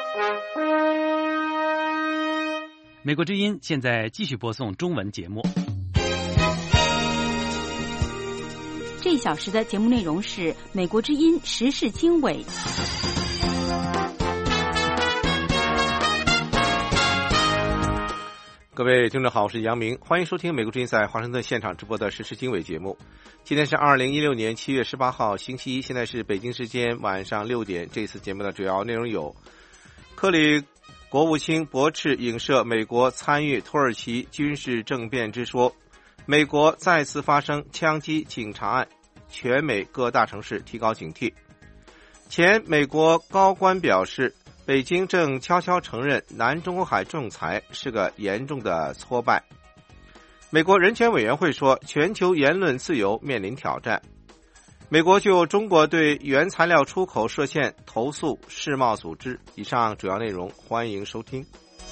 美国之音现在继续播送中文节目。 这一小时的节目内容是美国之音时事经纬。 各位听众好，我是杨明，欢迎收听美国之音在华盛顿现场直播的时事经纬节目。今天是2016年7月18号星期一，现在是北京时间晚上6点。这次节目的主要内容有：克里国务卿驳斥影射美国参与土耳其军事政变之说；美国再次发生枪击警察案，全美各大城市提高警惕；前美国高官表示，北京正悄悄承认南中国海仲裁是个严重的挫败；美国人权委员会说，全球言论自由面临挑战；美国就中国对原材料出口设限投诉世贸组织。以上主要内容，欢迎收听。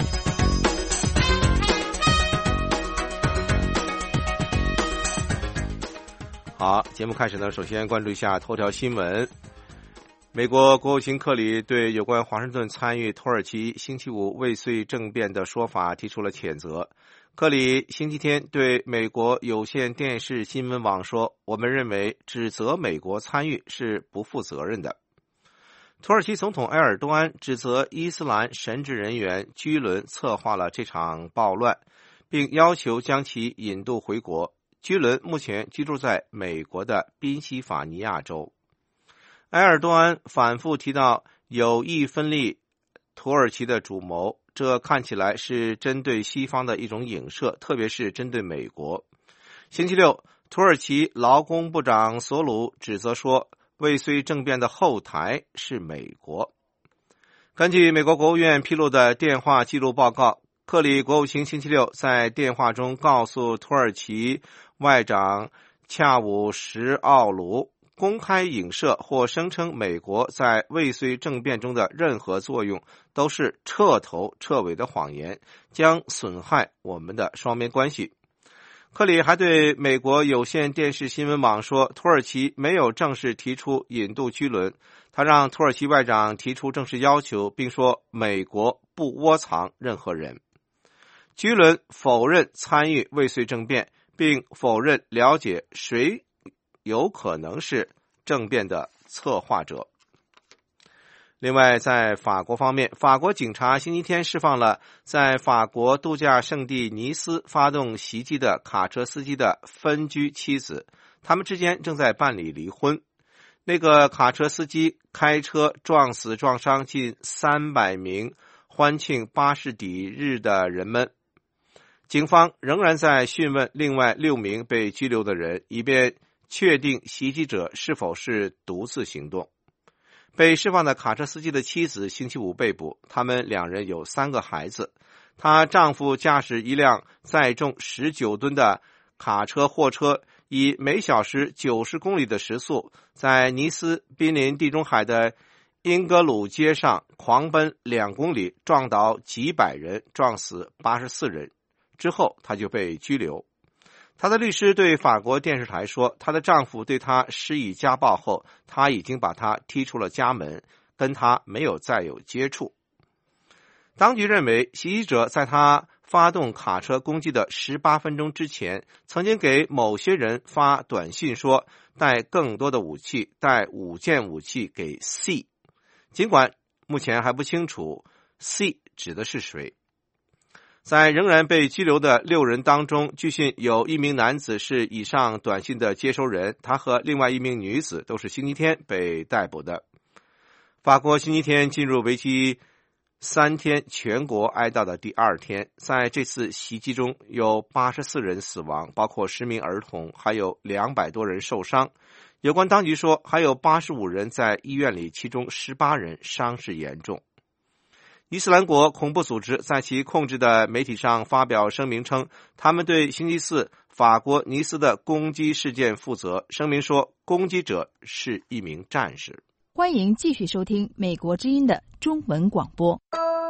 好，节目开始呢，首先关注一下头条新闻。美国国务卿克里对有关华盛顿参与土耳其星期五未遂政变的说法提出了谴责。克里星期天对美国有线电视新闻网说，我们认为指责美国参与是不负责任的。土耳其总统埃尔多安指责伊斯兰神职人员居伦策划了这场暴乱，并要求将其引渡回国。居伦目前居住在美国的宾夕法尼亚州。埃尔多安反复提到有意分立土耳其的主谋，这看起来是针对西方的一种影射，特别是针对美国。星期六，土耳其劳工部长索鲁指责说，未遂政变的后台是美国。根据美国国务院披露的电话记录报告，克里国务卿星期六在电话中告诉土耳其外长恰武什奥卢，公开影射或声称美国在未遂政变中的任何作用都是彻头彻尾的谎言，将损害我们的双边关系。克里还对美国有线电视新闻网说，土耳其没有正式提出引渡居伦，他让土耳其外长提出正式要求，并说美国不窝藏任何人。居伦否认参与未遂政变，并否认了解谁有可能是政变的策划者。另外，在法国方面，法国警察星期天释放了在法国度假胜地尼斯发动袭击的卡车司机的分居妻子，他们之间正在办理离婚。那个卡车司机开车撞死撞伤近300名欢庆巴士底日的人们。警方仍然在讯问另外6名被拘留的人，以便确定袭击者是否是独自行动。被释放的卡车司机的妻子星期五被捕，他们2人有3个孩子。她丈夫驾驶一辆载重19吨的卡车货车，以每小时90公里的时速，在尼斯濒临地中海的英格鲁街上狂奔2公里，撞倒几百人，撞死84人。之后她就被拘留。她的律师对法国电视台说，她的丈夫对她施以家暴后，她已经把她踢出了家门，跟她没有再有接触。当局认为，袭击者在她发动卡车攻击的18分钟之前，曾经给某些人发短信说带更多的武器，带5件武器给 C， 尽管目前还不清楚 C 指的是谁。在仍然被拘留的6人当中，据信有1名男子是以上短信的接收人，他和另外1名女子都是星期天被逮捕的。法国星期天进入为期3天全国哀悼的第2天，在这次袭击中有84人死亡，包括10名儿童，还有200多人受伤。有关当局说，还有85人在医院里，其中18人伤势严重。伊斯兰国恐怖组织在其控制的媒体上发表声明称，他们对星期四法国尼斯的攻击事件负责。声明说，攻击者是1名战士。 欢迎继续收听美国之音的中文广播。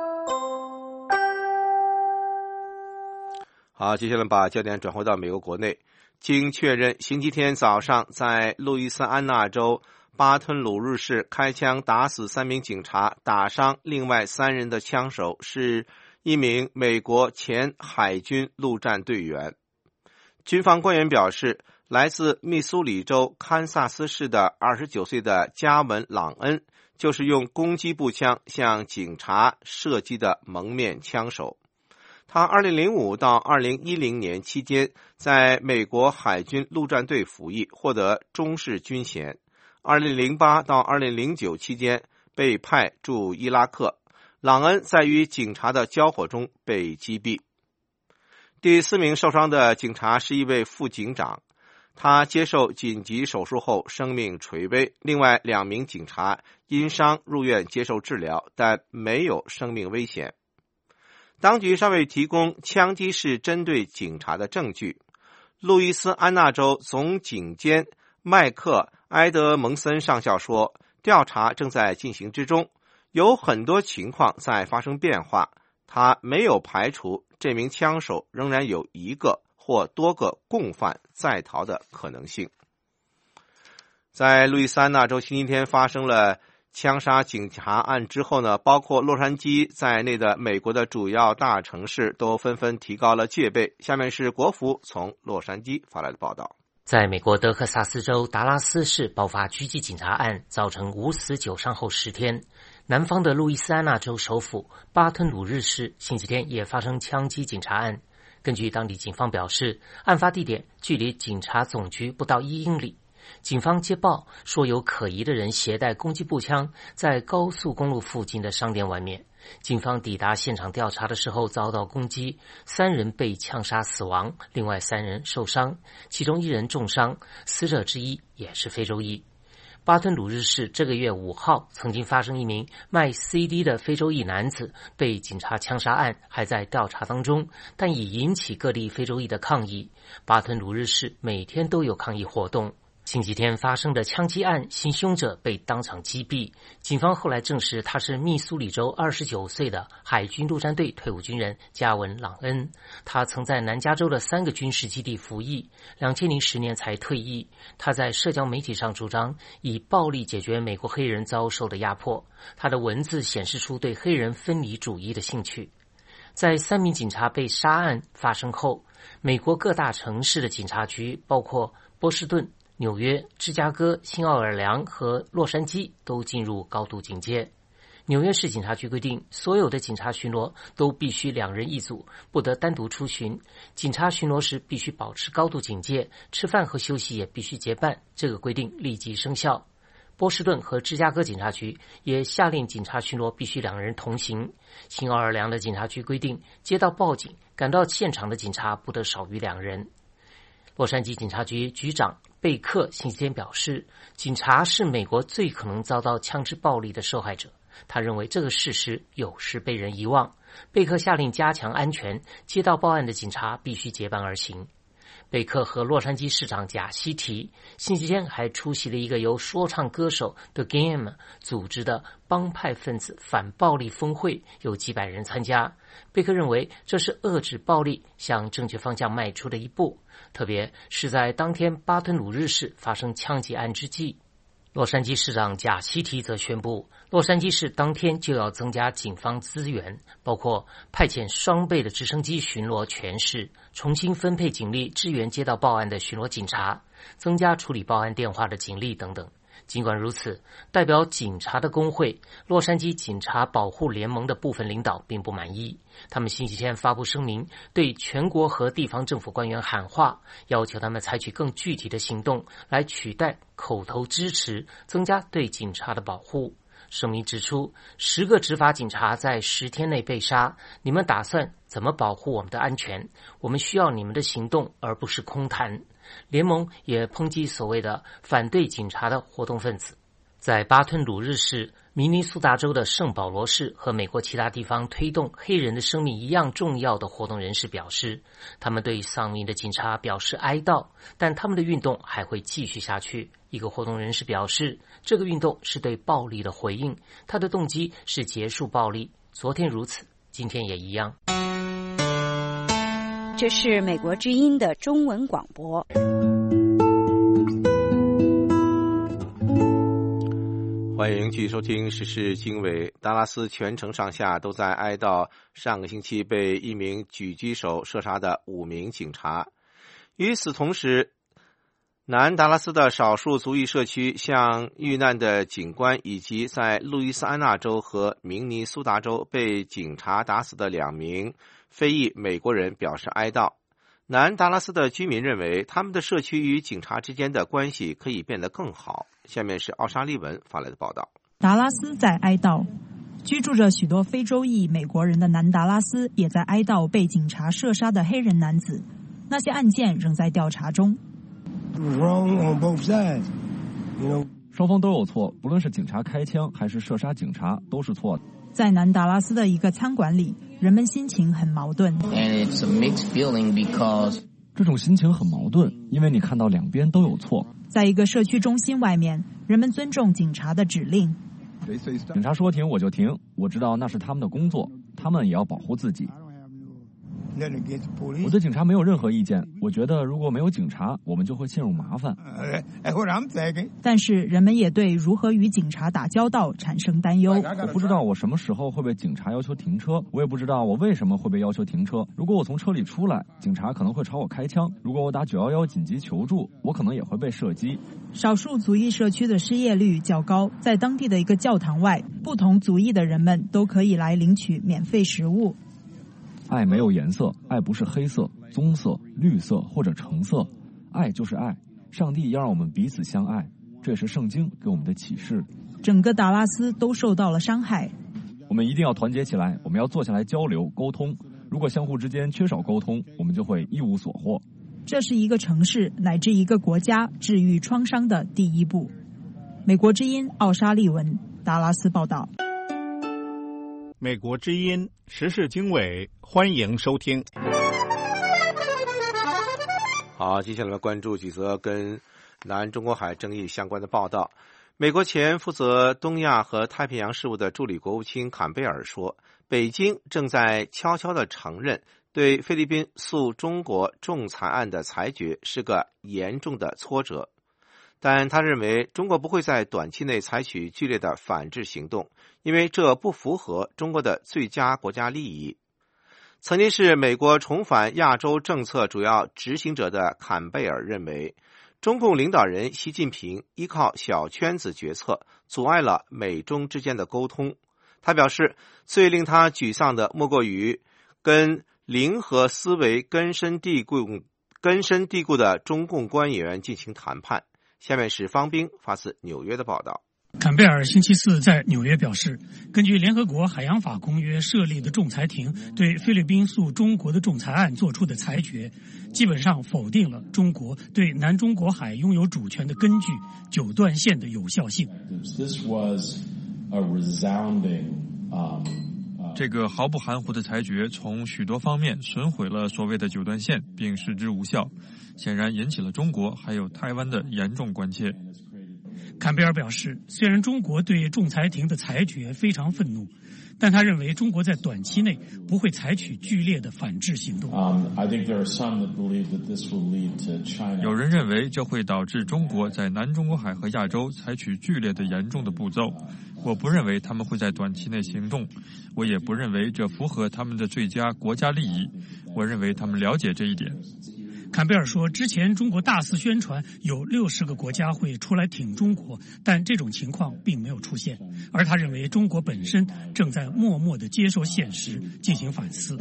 好，接下来把焦点转回到美国国内。经确认，星期天早上在路易斯安那州巴吞鲁日市开枪打死3名警察，打伤另外3人的枪手是一名美国前海军陆战队员。军方官员表示，来自密苏里州堪萨斯市的29岁的加文·朗恩就是用攻击步枪向警察射击的蒙面枪手。他2005到2010年期间在美国海军陆战队服役，获得中士军衔。2008到2009期间被派驻伊拉克。朗恩在与警察的交火中被击毙。第4名受伤的警察是一位副警长，他接受紧急手术后生命垂危。另外2名警察因伤入院接受治疗，但没有生命危险。当局尚未提供枪击是针对警察的证据。路易斯安那州总警监麦克埃德蒙森上校说，调查正在进行之中，有很多情况在发生变化。他没有排除这名枪手仍然有1个或多个共犯在逃的可能性。在路易斯安那州星期天发生了枪杀警察案之后呢，包括洛杉矶在内的美国的主要大城市都纷纷提高了戒备。下面是国福从洛杉矶发来的报道。 在美国德克萨斯州达拉斯市爆发狙击警察案，造成5死9伤后10天，南方的路易斯安那州首府巴吞鲁日市星期天也发生枪击警察案。根据当地警方表示，案发地点距离警察总局不到1英里。警方接报说有可疑的人携带攻击步枪在高速公路附近的商店外面。警方抵达现场调查的时候遭到攻击，3人被枪杀死亡，另外3人受伤，其中1人重伤，死者之一也是非洲裔。巴吞鲁日市这个月5号曾经发生一名卖 CD 的非洲裔男子被警察枪杀案，还在调查当中，但已引起各地非洲裔的抗议。巴吞鲁日市每天都有抗议活动。星期天发生的枪击案，行凶者被当场击毙。警方后来证实他是密苏里州29岁的海军陆战队退伍军人加文·朗恩。他曾在南加州的3个军事基地服役，2010年才退役。他在社交媒体上主张以暴力解决美国黑人遭受的压迫。他的文字显示出对黑人分离主义的兴趣。在3名警察被杀案发生后，美国各大城市的警察局，包括波士顿、纽约、芝加哥、新奥尔良和洛杉矶都进入高度警戒。纽约市警察局规定，所有的警察巡逻都必须2人一组，不得单独出巡。警察巡逻时必须保持高度警戒，吃饭和休息也必须结伴，这个规定立即生效。波士顿和芝加哥警察局也下令警察巡逻必须2人同行。新奥尔良的警察局规定，接到报警赶到现场的警察不得少于2人。洛杉矶警察局局长贝克星期天表示，警察是美国最可能遭到枪支暴力的受害者。他认为这个事实有时被人遗忘。贝克下令加强安全，接到报案的警察必须结伴而行。贝克和洛杉矶市长贾西提星期天还出席了一个由说唱歌手 The Game 组织的帮派分子反暴力峰会，有几百人参加。贝克认为这是遏制暴力向正确方向迈出的一步，特别是在当天巴吞鲁日市发生枪击案之际。洛杉矶市长贾西提则宣布，洛杉矶市当天就要增加警方资源，包括派遣双倍的直升机巡逻全市，重新分配警力支援接到报案的巡逻警察，增加处理报案电话的警力等等。尽管如此，代表警察的工会洛杉矶警察保护联盟的部分领导并不满意。他们星期天发布声明，对全国和地方政府官员喊话，要求他们采取更具体的行动来取代口头支持，增加对警察的保护。声明指出，10个执法警察在10天内被杀，你们打算怎么保护我们的安全？我们需要你们的行动，而不是空谈。联盟也抨击所谓的反对警察的活动分子。在巴吞鲁日市、明尼苏达州的圣保罗市和美国其他地方推动黑人的生命一样重要的活动人士表示，他们对丧命的警察表示哀悼，但他们的运动还会继续下去。一个活动人士表示，这个运动是对暴力的回应，他的动机是结束暴力，昨天如此，今天也一样。 这是美国之音的中文广播。 欢迎继续收听时事经纬。达拉斯全城上下都在哀悼上个星期被一名狙击手射杀的5名警察。与此同时，南达拉斯的少数族裔社区向遇难的警官以及在路易斯安那州和明尼苏达州被警察打死的2名非裔美国人表示哀悼。南达拉斯的居民认为他们的社区与警察之间的关系可以变得更好。下面是奥沙利文发来的报道。 达拉斯在哀悼，居住着许多非洲裔美国人的南达拉斯也在哀悼被警察射杀的黑人男子。那些案件仍在调查中。 双方都有错，不论是警察开枪还是射杀警察都是错的。 在南达拉斯的一个餐馆里，人们心情很矛盾。 这种心情很矛盾，因为你看到两边都有错。 在一个社区中心外面，人们尊重警察的指令。 警察说停我就停，我知道那是他们的工作，他们也要保护自己。我对警察没有任何意见，我觉得如果没有警察，我们就会陷入麻烦。 但是人们也对如何与警察打交道产生担忧。 我不知道我什么时候会被警察要求停车，我也不知道我为什么会被要求停车。如果我从车里出来，警察可能会朝我开枪；如果我打911紧急求助，我可能也会被射击。 少数族裔社区的失业率较高，在当地的一个教堂外，不同族裔的人们都可以来领取免费食物。 爱没有颜色，爱不是黑色、棕色、绿色或者橙色，爱就是爱。上帝要让我们彼此相爱，这也是圣经给我们的启示。 整个达拉斯都受到了伤害， 我们一定要团结起来，我们要坐下来交流沟通。如果相互之间缺少沟通，我们就会一无所获。 这是一个城市乃至一个国家治愈创伤的第一步。美国之音奥沙利文，达拉斯报道。 美国之音时事经纬，欢迎收听。 好，接下来关注几则跟南中国海争议相关的报道。美国前负责东亚和太平洋事务的助理国务卿坎贝尔说，北京正在悄悄地承认对菲律宾诉中国仲裁案的裁决是个严重的挫折，但他认为中国不会在短期内采取剧烈的反制行动，因为这不符合中国的最佳国家利益。曾经是美国重返亚洲政策主要执行者的坎贝尔认为，中共领导人习近平依靠小圈子决策，阻碍了美中之间的沟通。他表示，最令他沮丧的莫过于跟零和思维根深蒂固的中共官员进行谈判。下面是方冰发自纽约的报道。 坎贝尔星期四在纽约表示，根据联合国海洋法公约设立的仲裁庭对菲律宾诉中国的仲裁案作出的裁决，基本上否定了中国对南中国海拥有主权的根据九段线的有效性。 这个毫不含糊的裁决从许多方面损毁了所谓的九段线，并使之无效，显然引起了中国还有台湾的严重关切。 坎贝尔表示，虽然中国对仲裁庭的裁决非常愤怒，但他认为中国在短期内不会采取剧烈的反制行动。 有人认为这会导致中国在南中国海和亚洲采取剧烈的严重的步骤。我不认为他们会在短期内行动，我也不认为这符合他们的最佳国家利益。我认为他们了解这一点。 坎贝尔说，之前中国大肆宣传有60个国家会出来挺中国，但这种情况并没有出现，而他认为中国本身正在默默地接受现实，进行反思。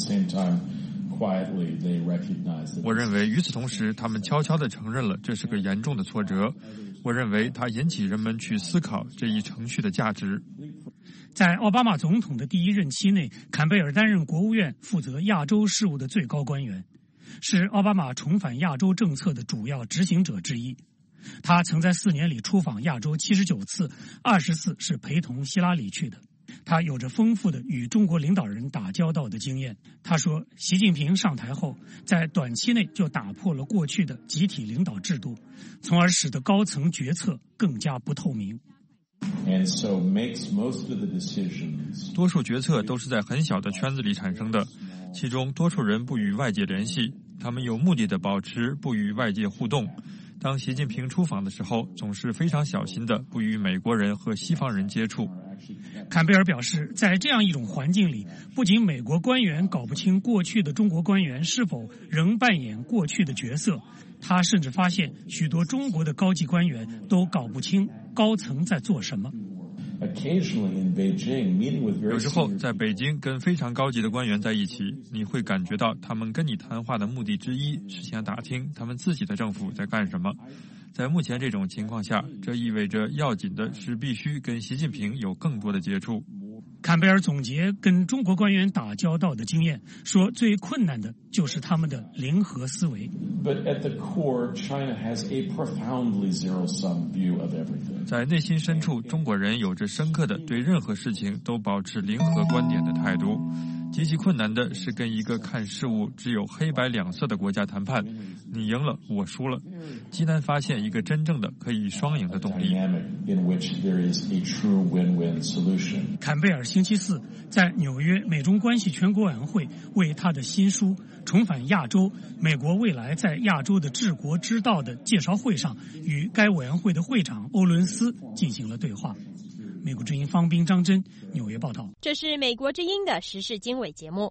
我认为与此同时，他们悄悄地承认了这是个严重的挫折。我认为它引起人们去思考这一程序的价值。 在奥巴马总统的第一任期内，坎贝尔担任国务院负责亚洲事务的最高官员，是奥巴马重返亚洲政策的主要执行者之一。他曾在4年里出访亚洲79次，20次是陪同希拉里去的。他有着丰富的与中国领导人打交道的经验。他说，习近平上台后，在短期内就打破了过去的集体领导制度，从而使得高层决策更加不透明。 多数决策都是在很小的圈子里产生的，其中多数人不与外界联系，他们有目的地保持不与外界互动， 当习近平出访的时候，总是非常小心的，不与美国人和西方人接触。 坎贝尔表示，在这样一种环境里，不仅美国官员搞不清过去的中国官员是否仍扮演过去的角色，他甚至发现许多中国的高级官员都搞不清高层在做什么。 有时候在北京跟非常高级的官员在一起，你会感觉到他们跟你谈话的目的之一是想打听他们自己的政府在干什么。在目前这种情况下，这意味着要紧的是必须跟习近平有更多的接触。 坎贝尔总结跟中国官员打交道的经验，说最困难的就是他们的零和思维。 在内心深处，中国人有着深刻的对任何事情都保持零和观点的态度。极其困难的是跟一个看事物只有黑白两色的国家谈判，你赢了，我输了，极难发现一个真正的可以双赢的动力。 坎贝尔星期四在纽约美中关系全国委员会为他的新书《重返亚洲：美国未来在亚洲的治国之道》的介绍会上，与该委员会的会长欧伦斯进行了对话。美国之音方斌、张真纽约报道。 这是美国之音的时事经纬节目。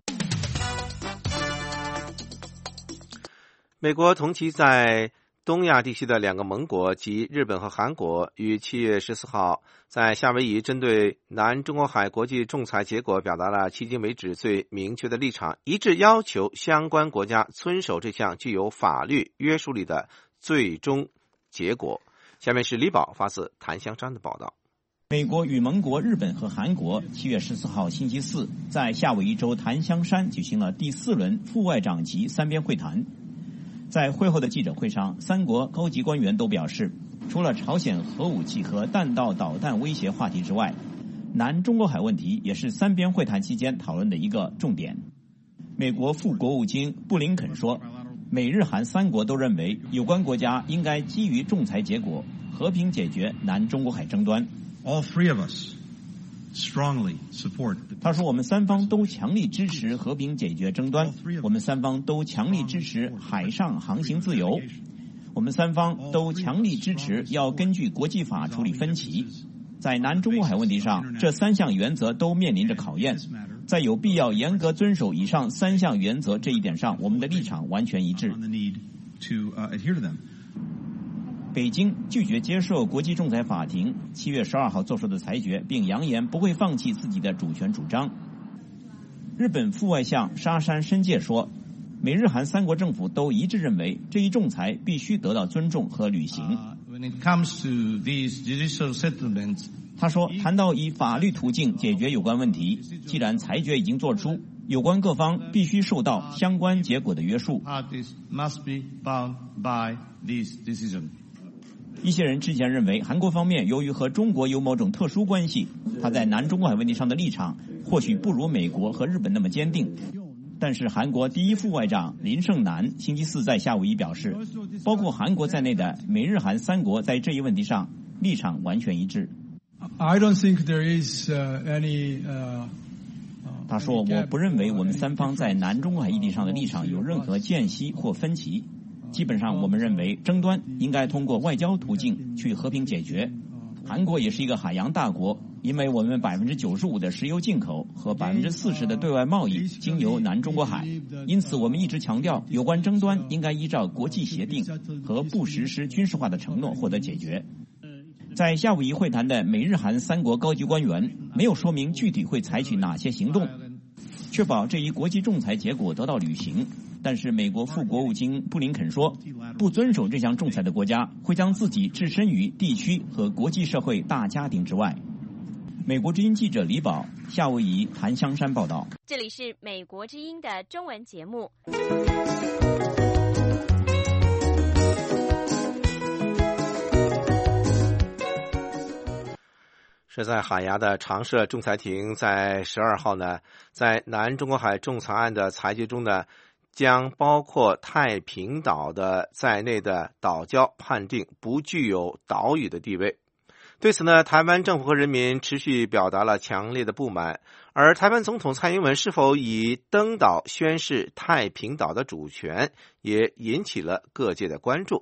美国同期在东亚地区的两个盟国及日本和韩国于7月14号在夏威夷针对南中国海国际仲裁结果表达了迄今为止最明确的立场，一致要求相关国家遵守这项具有法律约束力的最终结果。下面是李宝发自檀香山的报道。 美国与盟国日本和韩国7月14号星期四在夏威夷州檀香山举行了第4轮副外长级三边会谈。在会后的记者会上，三国高级官员都表示，除了朝鲜核武器和弹道导弹威胁话题之外，南中国海问题也是三边会谈期间讨论的一个重点。美国副国务卿布林肯说，美日韩三国都认为有关国家应该基于仲裁结果和平解决南中国海争端。 All three of us strongly support. 他说，我们三方都强力支持和平解决争端，我们三方都强力支持海上航行自由，我们三方都强力支持要根据国际法处理分歧。在南中国海问题上，这三项原则都面临着考验，在有必要严格遵守以上三项原则这一点上，我们的立场完全一致。北京拒绝接受国际仲裁法庭7月12号作出的裁决，并扬言不会放弃自己的主权主张。日本副外相沙山伸介说，美日韩三国政府都一致认为这一仲裁必须得到尊重和履行。他说，谈到以法律途径解决有关问题，既然裁决已经作出，有关各方必须受到相关结果的约束。一些人之前认为，韩国方面由于和中国有某种特殊关系，他在南中国海问题上的立场或许不如美国和日本那么坚定。但是韩国第一副外长林胜南星期四在夏威夷表示，包括韩国在内的美日韩三国在这一问题上立场完全一致。 I don't think there is any. 他说，我不认为我们三方在南中国海议题上的立场有任何间隙或分歧。基本上我们认为争端应该通过外交途径去和平解决。韩国也是一个海洋大国，因为我们95%的石油进口和40%的对外贸易经由南中国海，因此我们一直强调有关争端应该依照国际协定和不实施军事化的承诺获得解决。在夏威夷会谈的美日韩三国高级官员没有说明具体会采取哪些行动，确保这一国际仲裁结果得到履行。但是美国副国务卿布林肯说，不遵守这项仲裁的国家会将自己置身于地区和国际社会大家庭之外。美国之音记者李宝，夏威夷檀香山报道。 这里是美国之音的中文节目。 是在海牙的常设仲裁庭在12号呢，在南中国海仲裁案的裁决中呢，将包括太平岛的在内的岛礁判定不具有岛屿的地位。对此呢，台湾政府和人民持续表达了强烈的不满，而台湾总统蔡英文是否以登岛宣示太平岛的主权，也引起了各界的关注。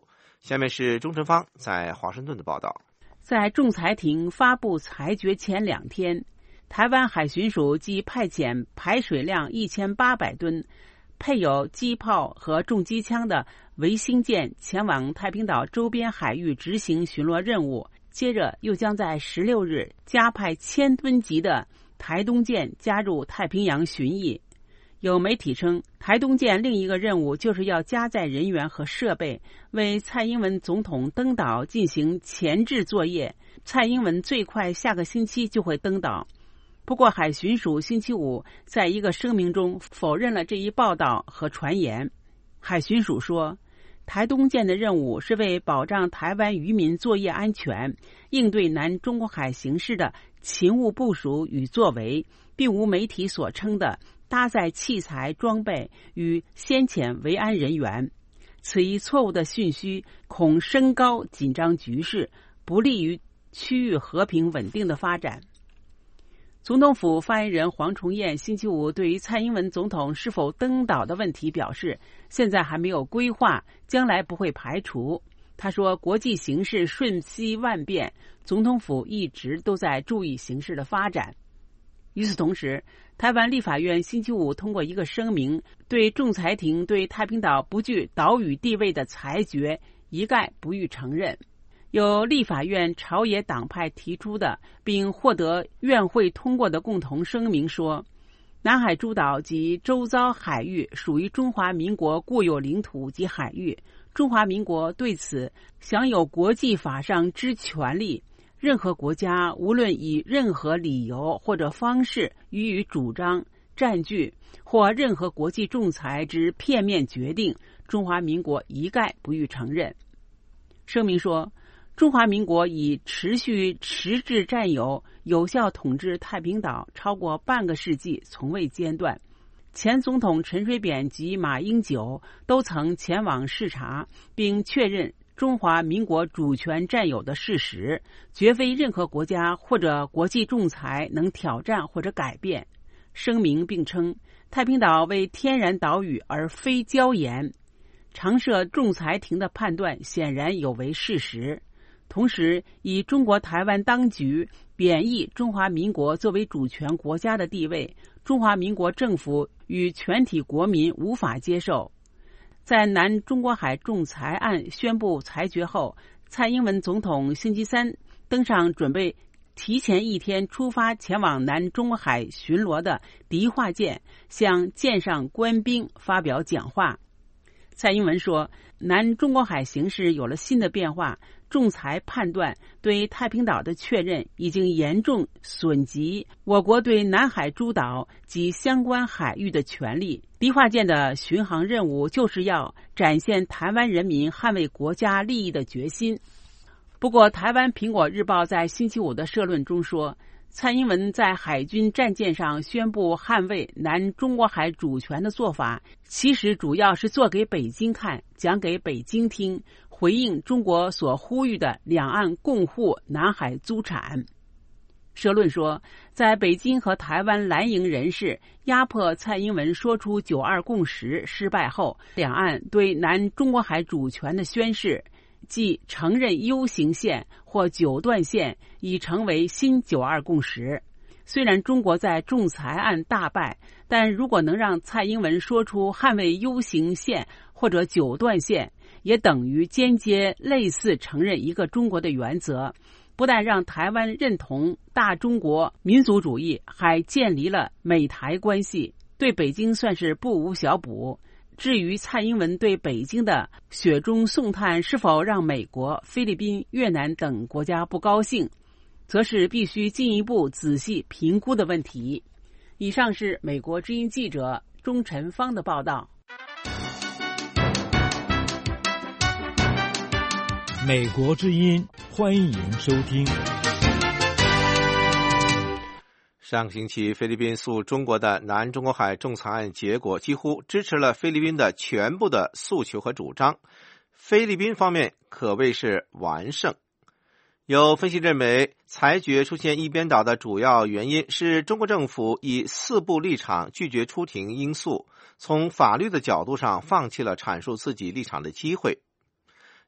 下面是钟晨芳在华盛顿的报道。 在仲裁庭发布裁决前2天，台湾海巡署即派遣排水量1800吨、配有机炮和重机枪的维新舰前往太平岛周边海域执行巡逻任务，接着又将在16日加派1000吨级的台东舰加入太平洋巡弋。有媒体称，台东舰另一个任务就是要加载人员和设备，为蔡英文总统登岛进行前置作业。蔡英文最快下个星期就会登岛。不过海巡署星期五在一个声明中否认了这一报道和传言。海巡署说，台东舰的任务是为保障台湾渔民作业安全，应对南中国海形势的勤务部署与作为，并无媒体所称的搭载器材装备与先遣维安人员。此一错误的讯息恐升高紧张局势，不利于区域和平稳定的发展。总统府发言人黄崇彦星期五对于蔡英文总统是否登岛的问题表示，现在还没有规划，将来不会排除。他说，国际形势瞬息万变，总统府一直都在注意形势的发展。与此同时，台湾立法院星期五通过一个声明，对仲裁庭对太平岛不具岛屿地位的裁决一概不予承认。由立法院朝野党派提出的并获得院会通过的共同声明说，南海诸岛及周遭海域属于中华民国固有领土及海域，中华民国对此享有国际法上之权利，任何国家无论以任何理由或者方式予以主张、占据或任何国际仲裁之片面决定，中华民国一概不予承认。声明说，中华民国已持续实质占有、有效统治太平岛超过半个世纪，从未间断。前总统陈水扁及马英九都曾前往视察，并确认中华民国主权占有的事实，绝非任何国家或者国际仲裁能挑战或者改变。声明并称，太平岛为天然岛屿而非礁岩，常设仲裁庭的判断显然有违事实。同时，以中国台湾当局贬义中华民国作为主权国家的地位，中华民国政府与全体国民无法接受。在南中国海仲裁案宣布裁决后，蔡英文总统星期三登上准备提前1天出发前往南中国海巡逻的迪化舰，向舰上官兵发表讲话。蔡英文说，南中国海形势有了新的变化，仲裁判断对太平岛的确认已经严重损及我国对南海诸岛及相关海域的权利。迪化舰的巡航任务就是要展现台湾人民捍卫国家利益的决心。不过，台湾苹果日报在星期五的社论中说，蔡英文在海军战舰上宣布捍卫南中国海主权的做法，其实主要是做给北京看，讲给北京听，回应中国所呼吁的两岸共护南海租产。社论说，在北京和台湾蓝营人士压迫蔡英文说出9·2共识失败后，两岸对南中国海主权的宣示，即承认 U 型线或9段线已成为新9·2共识。虽然中国在仲裁案大败，但如果能让蔡英文说出捍卫 U 型线或者9段线，也等于间接类似承认一个中国的原则，不但让台湾认同大中国民族主义，还建立了美台关系，对北京算是不无小补。至于蔡英文对北京的雪中送炭是否让美国、菲律宾、越南等国家不高兴，则是必须进一步仔细评估的问题。以上是美国之音记者钟晨芳的报道。 美国之音，欢迎收听。 上个星期，菲律宾诉中国的南中国海仲裁案结果几乎支持了菲律宾的全部的诉求和主张，菲律宾方面可谓是完胜。有分析认为，裁决出现一边倒的主要原因是中国政府以四不立场拒绝出庭应诉，从法律的角度上放弃了阐述自己立场的机会。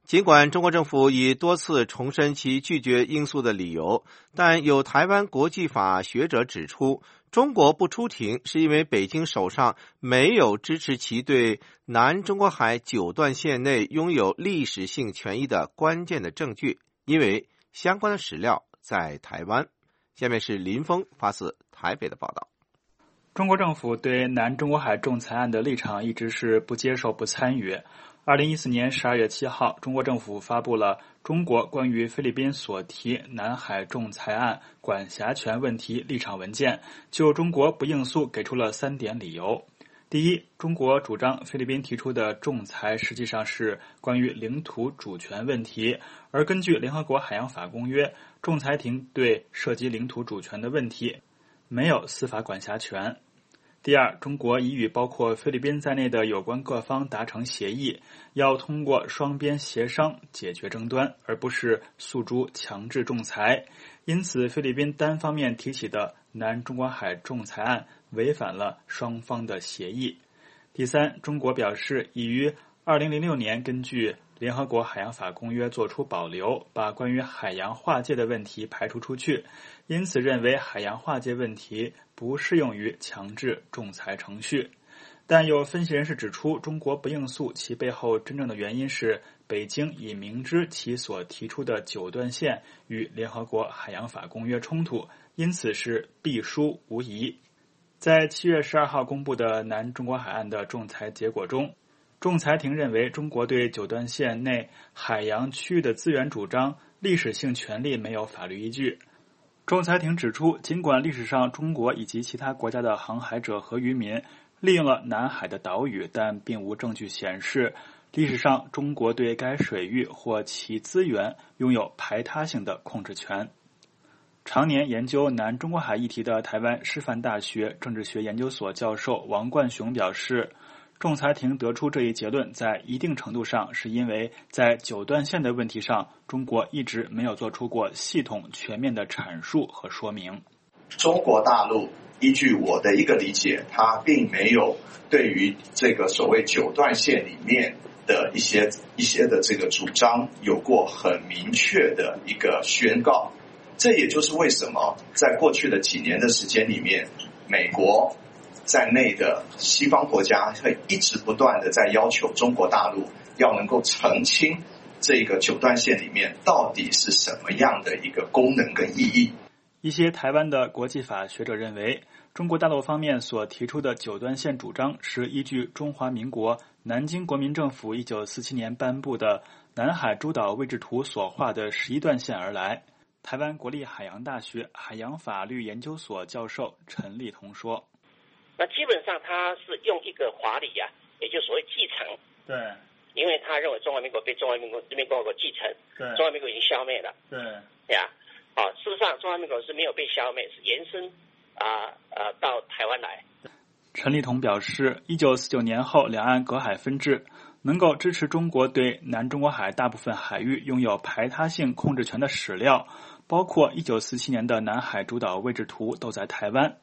尽管中国政府已多次重申其拒绝应诉的理由，但有台湾国际法学者指出，中国不出庭是因为北京手上没有支持其对南中国海九段线内拥有历史性权益的关键的证据，因为相关的史料在台湾。下面是林峰发自台北的报道。 中国政府对南中国海仲裁案的立场一直是不接受、不参与。2014年12月7号，中国政府发布了中国关于菲律宾所提南海仲裁案管辖权问题立场文件，就中国不应诉给出了3点理由。第一，中国主张菲律宾提出的仲裁实际上是关于领土主权问题，而根据联合国海洋法公约，仲裁庭对涉及领土主权的问题没有司法管辖权。第二，中国已与包括菲律宾在内的有关各方达成协议，要通过双边协商解决争端，而不是诉诸强制仲裁。因此，菲律宾单方面提起的南中国海仲裁案违反了双方的协议。第三，中国表示已于2006年根据联合国海洋法公约作出保留，把关于海洋划界的问题排除出去，因此认为海洋划界问题不适用于强制仲裁程序。但有分析人士指出，中国不应诉其背后真正的原因是北京已明知其所提出的九段线与联合国海洋法公约冲突，因此是必输无疑。在7月12号公布的南中国海案的仲裁结果中，仲裁庭认为中国对九段线内海洋区域的资源主张历史性权利没有法律依据。仲裁庭指出，尽管历史上中国以及其他国家的航海者和渔民利用了南海的岛屿，但并无证据显示历史上中国对该水域或其资源拥有排他性的控制权。常年研究南中国海议题的台湾师范大学政治学研究所教授王冠雄表示，仲裁庭得出这一结论在一定程度上是因为在九段线的问题上，中国一直没有做出过系统全面的阐述和说明。 中国大陆依据我的一个理解，它并没有对于这个所谓九段线里面的一些的这个主张有过很明确的一个宣告。这也就是为什么在过去的几年的时间里面，美国在内的西方国家会一直不断的在要求中国大陆要能够澄清这个九段线里面到底是什么样的一个功能跟意义。 一些台湾的国际法学者认为，中国大陆方面所提出的九段线主张是依据中华民国南京国民政府1947年颁布的南海诸岛位置图所画的11段线而来。台湾国立海洋大学海洋法律研究所教授陈立彤说， 那基本上他是用一个华理啊，也就是所谓继承。 对， 因为他认为中华民国被中华民国人民共和国继承， 对， 中华民国已经消灭了。 对， 呀，事实上中华民国是没有被消灭，是延伸到台湾来。 陈立彤表示，1949年后两岸隔海分治，能够支持中国对南中国海大部分海域拥有排他性控制权的史料，包括1947年的南海诸岛位置图都在台湾。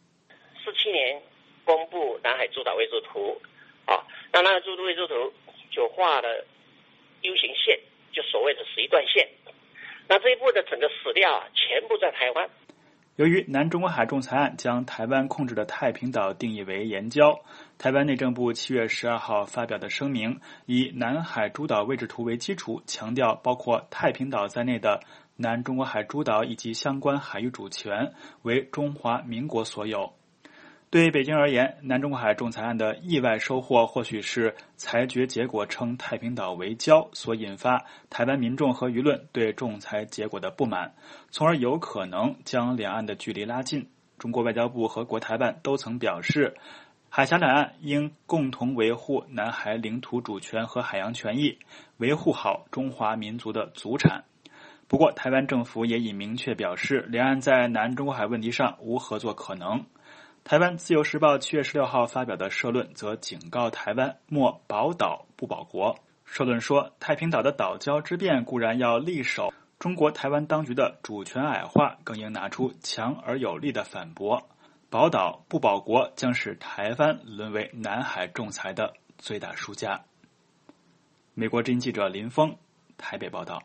17年公布南海诸岛位置图，那南海诸岛位置图就画了 U 型线，就所谓的11段线。那这一部的整个史料全部在台湾。 由于南中国海仲裁案将台湾控制的太平岛定义为延礁，台湾内政部7月12号发表的声明，以南海诸岛位置图为基础，强调包括太平岛在内的南中国海诸岛以及相关海域主权为中华民国所有。对北京而言，南中国海仲裁案的意外收获或许是裁决结果称太平岛为礁所引发台湾民众和舆论对仲裁结果的不满，从而有可能将两岸的距离拉近。中国外交部和国台办都曾表示，海峡两岸应共同维护南海领土主权和海洋权益，维护好中华民族的祖产。不过，台湾政府也已明确表示，两岸在南中国海问题上无合作可能。台湾自由时报7月16号发表的社论则警告台湾莫保岛不保国。社论说，太平岛的岛礁之变固然要力守，中国台湾当局的主权矮化更应拿出强而有力的反驳。保岛不保国将使台湾沦为南海仲裁的最大输家。美国之音记者林峰台北报道。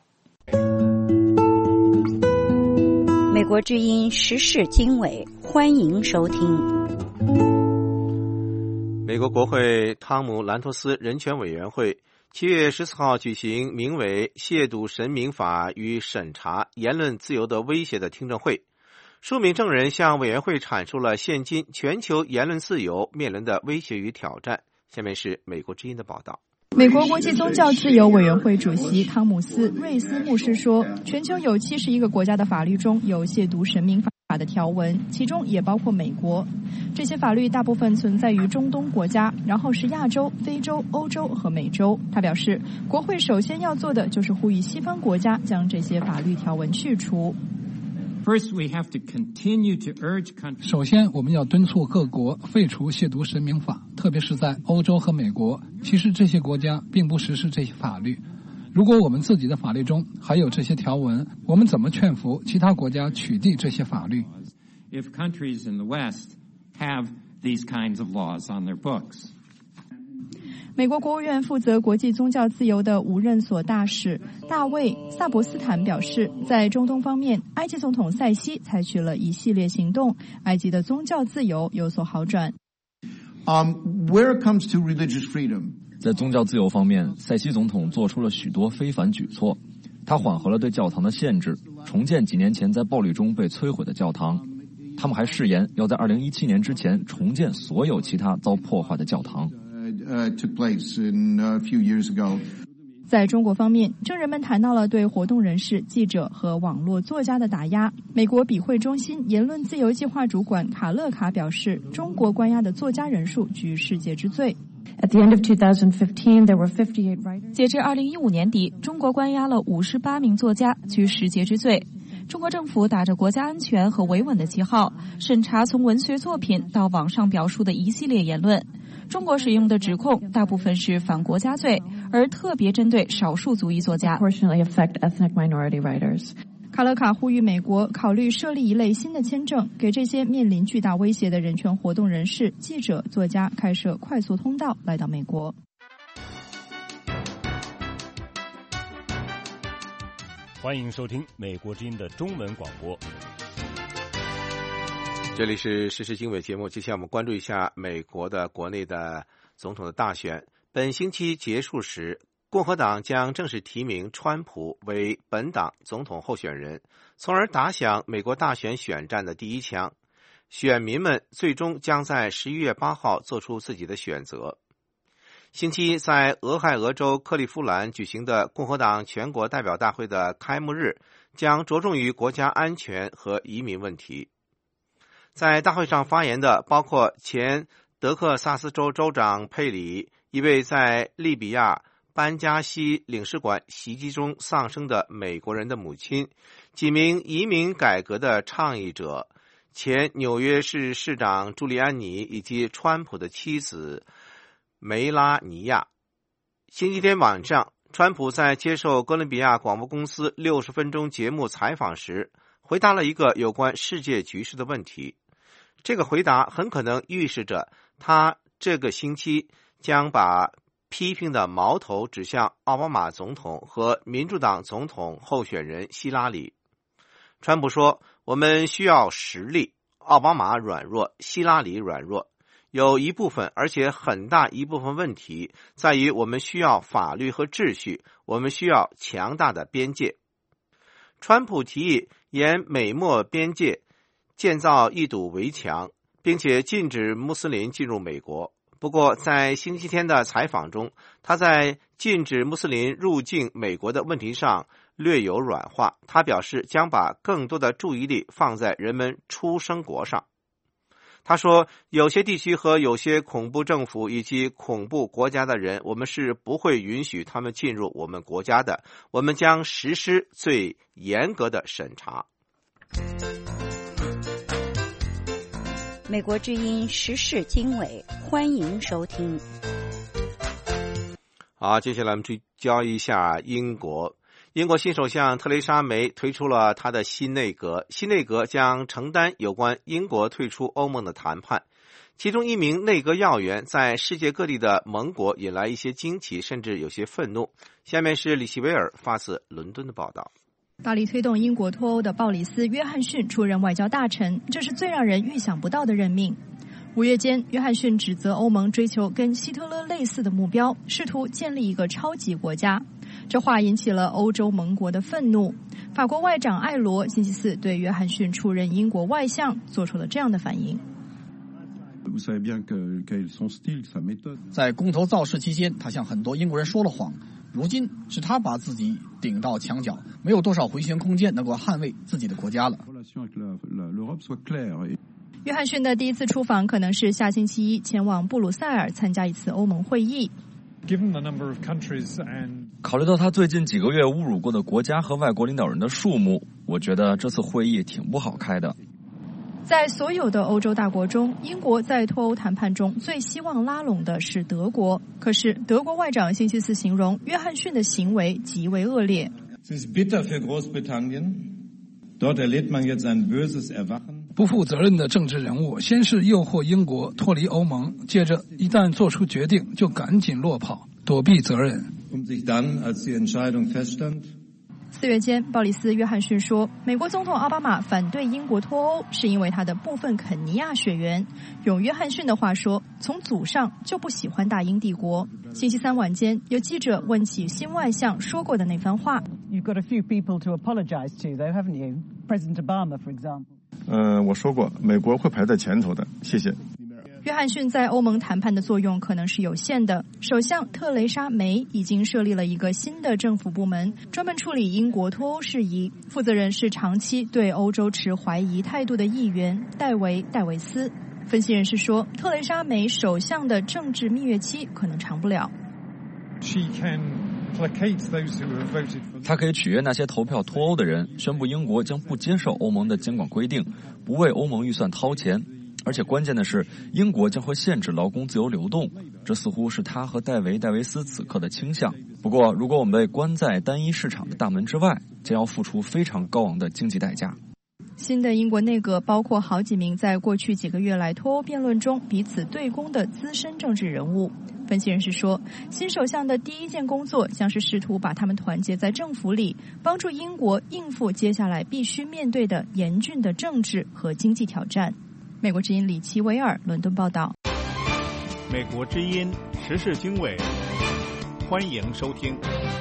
美国之音时事经纬，欢迎收听。 美国国会汤姆·兰托斯人权委员会7月14号举行名为亵渎神明法与审查言论自由的威胁的听证会，数名证人向委员会阐述了现今全球言论自由面临的威胁与挑战。下面是美国之音的报道。 美国国际宗教自由委员会主席汤姆斯·瑞斯牧师说，全球有71个国家的法律中有亵渎神明法的条文，其中也包括美国。这些法律大部分存在于中东国家，然后是亚洲、非洲、欧洲和美洲。他表示，国会首先要做的就是呼吁西方国家将这些法律条文去除。 首先，我们要敦促各国废除亵渎神明法，特别是在欧洲和美国。其实这些国家并不实施这些法律。如果我们自己的法律中还有这些条文，我们怎么劝服其他国家取缔这些法律？ If countries in the West have these kinds of laws on their books. 美国国务院负责国际宗教自由的无任所大使大卫·萨博斯坦表示，在中东方面，埃及总统塞西采取了一系列行动，埃及的宗教自由有所好转。 Where it comes to religious freedom, 在宗教自由方面，塞西总统做出了许多非凡举措。他缓和了对教堂的限制，重建几年前在暴力中被摧毁的教堂。他们还誓言要在2017年之前重建所有其他遭破坏的教堂。 took place in a few years ago. 在中国方面，证人们谈到了对活动人士、记者和网络作家的打压。美国比会中心言论自由计划主管卡勒卡表示，中国关押的作家人数居世界之最。 At the end of 2015, there were 58 writers. 截至2015年底，中国关押了58名作家，居世界之最。中国政府打着国家安全和维稳的旗号，审查从文学作品到网上表述的一系列言论。中国使用的指控大部分是反国家罪，而特别针对少数族裔作家。 卡勒卡呼吁美国考虑设立一类新的签证，给这些面临巨大威胁的人权活动人士、记者、作家开设快速通道来到美国。 欢迎收听美国之音的中文广播。 这里是时事经纬节目，接下来我们关注一下美国的国内的总统的大选。本星期结束时，共和党将正式提名川普为本党总统候选人，从而打响美国大选选战的第一枪。选民们最终将在11月8号做出自己的选择。星期一在俄亥俄州克利夫兰举行的共和党全国代表大会的开幕日将着重于国家安全和移民问题。在大会上发言的包括前德克萨斯州州长佩里，一位在利比亚班加西领事馆袭击中丧生的美国人的母亲，几名移民改革的倡议者，前纽约市市长朱利安尼以及川普的妻子梅拉尼亚。星期天晚上，川普在接受哥伦比亚广播公司60分钟节目采访时，回答了一个有关世界局势的问题。这个回答很可能预示着他这个星期将把批评的矛头指向奥巴马总统和民主党总统候选人希拉里。川普说，我们需要实力，奥巴马软弱，希拉里软弱。有一部分，而且很大一部分问题在于我们需要法律和秩序，我们需要强大的边界。川普提议沿美墨边界建造一堵围墙，并且禁止穆斯林进入美国。不过在星期天的采访中，他在禁止穆斯林入境美国的问题上略有软化，他表示将把更多的注意力放在人们出生国上。他说，有些地区和有些恐怖政府以及恐怖国家的人，我们是不会允许他们进入我们国家的，我们将实施最严格的审查。 美国之音时事经纬，欢迎收听。 好，接下来我们聚焦一下英国。 英国新首相特蕾莎梅推出了她的新内阁，新内阁将承担有关英国退出欧盟的谈判。其中一名内阁要员在世界各地的盟国引来一些惊奇，甚至有些愤怒。下面是李奇维尔发自伦敦的报道。 大力推动英国脱欧的鲍里斯·约翰逊出任外交大臣，这是最让人预想不到的任命。5月间，约翰逊指责欧盟追求跟希特勒类似的目标，试图建立一个超级国家。这话引起了欧洲盟国的愤怒。法国外长艾罗星期四对约翰逊出任英国外相做出了这样的反应。 在公投造势期间，他向很多英国人说了谎。如今是他把自己顶到墙角，没有多少回旋空间能够捍卫自己的国家了。 约翰逊的第一次出访可能是下星期一前往布鲁塞尔参加一次欧盟会议。 考虑到他最近几个月侮辱过的国家和外国领导人的数目，我觉得这次会议挺不好开的。 在所有的欧洲大国中，英国在脱欧谈判中最希望拉拢的是德国。可是德国外长星期四形容约翰逊的行为极为恶劣。 不负责任的政治人物，先是诱惑英国脱离欧盟，接着一旦做出决定就赶紧落跑，躲避责任。 4月间，鲍里斯·约翰逊说，美国总统奥巴马反对英国脱欧是因为他的部分肯尼亚血缘。用约翰逊的话说，从祖上就不喜欢大英帝国。星期三晚间，有记者问起新外相说过的那番话。 You've got a few people to apologize to, though, haven't you? President Obama, for example. 我说过，美国会排在前头的，谢谢。 约翰逊在欧盟谈判的作用可能是有限的。首相特蕾莎梅已经设立了一个新的政府部门，专门处理英国脱欧事宜，负责人是长期对欧洲持怀疑态度的议员戴维斯。分析人士说，特蕾莎梅首相的政治蜜月期可能长不了。 他可以取悦那些投票脱欧的人，宣布英国将不接受欧盟的监管规定，不为欧盟预算掏钱。而且关键的是，英国将会限制劳工自由流动，这似乎是他和戴维斯此刻的倾向。不过，如果我们被关在单一市场的大门之外，将要付出非常高昂的经济代价。 新的英国内阁包括好几名在过去几个月来脱欧辩论中彼此对攻的资深政治人物。分析人士说，新首相的第一件工作将是试图把他们团结在政府里，帮助英国应付接下来必须面对的严峻的政治和经济挑战。美国之音李奇维尔伦敦报道。 美国之音时事经纬，欢迎收听。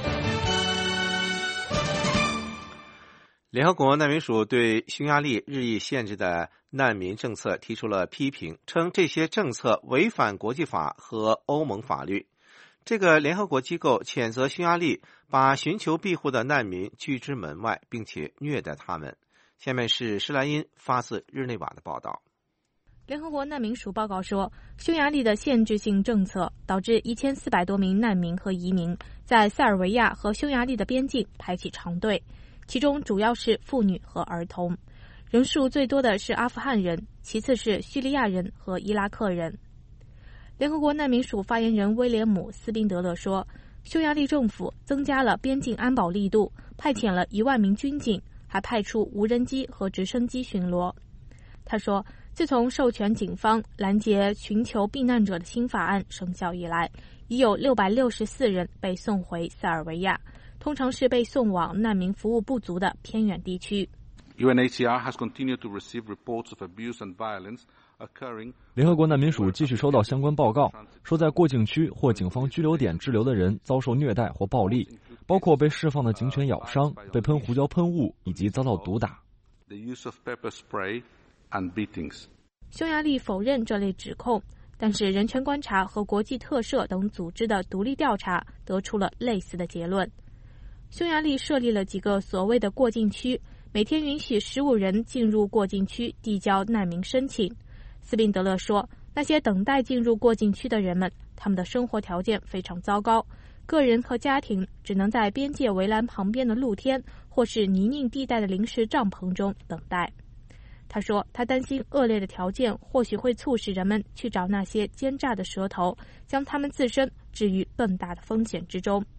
联合国难民署对匈牙利日益限制的难民政策提出了批评，称这些政策违反国际法和欧盟法律。这个联合国机构谴责匈牙利把寻求庇护的难民拒之门外，并且虐待他们。下面是施莱因发自日内瓦的报道。 联合国难民署报告说，匈牙利的限制性政策导致1400多名难民和移民在塞尔维亚和匈牙利的边境排起长队，其中主要是妇女和儿童，人数最多的是阿富汗人，其次是叙利亚人和伊拉克人。联合国难民署发言人威廉姆·斯宾德勒说，匈牙利政府增加了边境安保力度，派遣了1万名军警，还派出无人机和直升机巡逻。他说，自从授权警方拦截寻求避难者的新法案生效以来，已有664人被送回塞尔维亚，通常是被送往难民服务不足的偏远地区。 UNHCR has continued to receive reports of abuse and violence occurring. 联合国难民署继续收到相关报告，说在过境区或警方拘留点滞留的人遭受虐待或暴力，包括被释放的警犬咬伤、被喷胡椒喷雾以及遭到毒打。 The use of pepper spray and beatings. 匈牙利否认这类指控，但是人权观察和国际特赦等组织的独立调查得出了类似的结论。匈牙利设立了几个所谓的过境区，每天允许15人进入过境区递交难民申请。斯宾德勒说，那些等待进入过境区的人们，他们的生活条件非常糟糕，个人和家庭只能在边界围栏旁边的露天或是泥泞地带的临时帐篷中等待。他说，他担心恶劣的条件或许会促使人们去找那些奸诈的蛇头，将他们自身置于更大的风险之中。